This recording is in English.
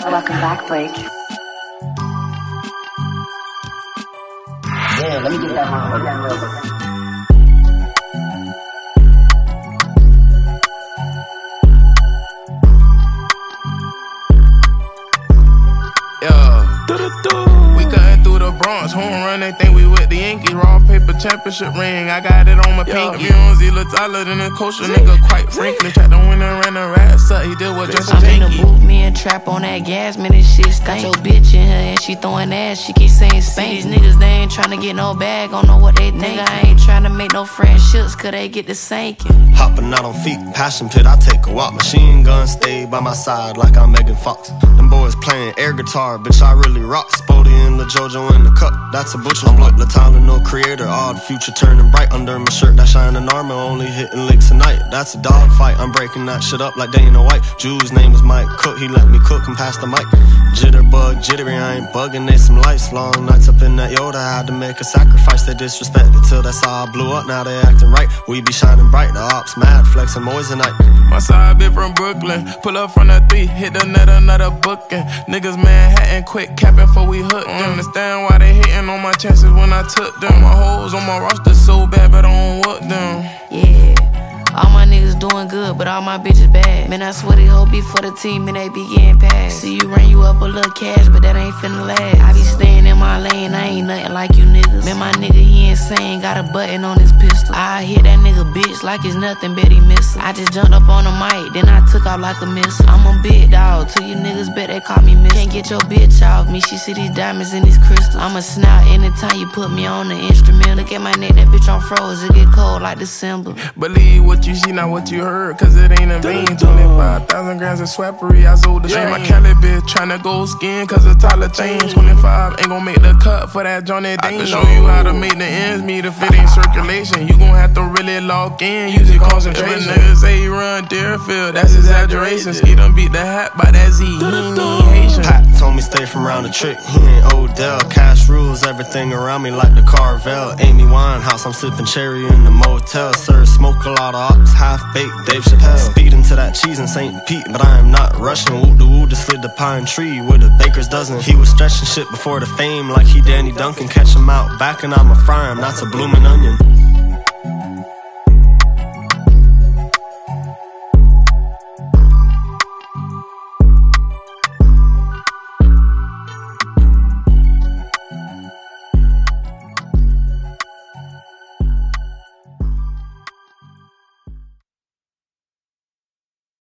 Welcome back, Blake. Yeah, let me get that one. Hold that real quick. We cutting through the Bronx, home run, they think we with the Yankees. Raw paper championship ring, I got it on my pinky. You don't see look taller than a kosher nigga, quite frankly. Tried to win and ran the rats up, he did what just a I'm janky. in the booth, me and Trap on that gas, man, this shit stink. Got your bitch in here and she throwing ass, she keep saying spank. These niggas, they ain't tryna get no bag, don't know what they think. Nigga, I ain't tryna make no friendships, cause they get to sinking. Hopping out on feet, passion pit, I take a walk. Machine gun stay by my side like I'm Megan Fox. Them boys playing air guitar, bitch, I really rock. Spody and the JoJo in the cup, that's a butcher. I'm like Tyler, no creator, odd future turning bright. Under my shirt, that shining armor, only hitting licks a night. That's a dog fight, I'm breaking that shit up like Dana White. Jew's name is Mike Cook, he let me cook and pass the mic. Jitterbug, jittery, I ain't bugging, they some lights. Long nights up in that Yoda, I had to make a sacrifice. They disrespected till that's how I blew up, now they acting right. We be shining bright, the ops mad, flexing moissanite. My side bitch from Brooklyn, pull up from the 3, hit the net, another booking. Niggas Manhattan, quick capping before we hook them. Understand why they hating on my chances when I took them. My hoes on my roster so bad, but I don't work them. Yeah, all my niggas doing good, but all my bitches bad. Man, I swear they hoe be for the team and they be getting passed. See you ran you up a little cash, but that ain't finna last. I be staying in my lane, I ain't nothing like you niggas. Man, my nigga, he insane, got a button on his pistol. I hit that nigga bitch like it's nothing, bet he miss it. I just jumped up on the mic, then I took out like a missile. I'm a big dog, till you niggas bet they call me miss. Can't get your bitch off me, she see these diamonds and these crystals. I'm a snout anytime you put me on the instrument. Look at my neck, that bitch on froze, it get cold like December. Believe what you see, not what you heard, cause it ain't in vain. 25,000 grams of swappery, I sold the chain. My Cali bitch tryna go skin, cause it's Tyler chain. 25 ain't gon' make the cut for that Johnny Dane. I can show you how to make the ends meet if it ain't circulation. You gon' have to really lock in, use your concentration. Niggas say he run Deerfield, that's exaggeration. Ski done beat the hat by that Z, he ain't Haitian. Pat told me stay from round the trick, he ain't Odell. Cash rules everything around me like the Carvel. Amy Winehouse, I'm sipping cherry in the motel. Sir, smoke a lot of ops, half-baked Dave Chappelle. Speeding to that cheese in St. Pete, but I am not rushing. Woo-de-woo just slid the pine tree with a baker's dozen. He was stretching shit before the fame like he Danny Duncan. Catch him out back and I'ma fry him, that's a bloomin' onion.